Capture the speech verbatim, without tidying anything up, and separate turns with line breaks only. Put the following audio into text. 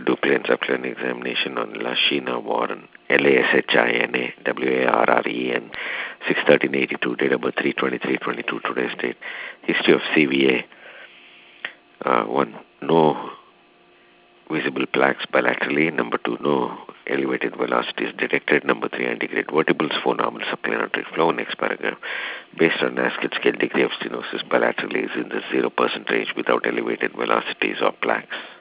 do plain subclinical examination on Lashina Warren, L A S H I N A W A R R E N, six thirteen eighty-two, date of birth three twenty-three twenty-two, today's date. History of C V A. Uh, one, no visible plaques bilaterally. Number two, no elevated velocities detected. Number three, antegrade vertebrals, four normal subclinical flow. Next paragraph. Based on Nasket scale, degree of stenosis bilaterally is in the zero percent range without elevated velocities or plaques.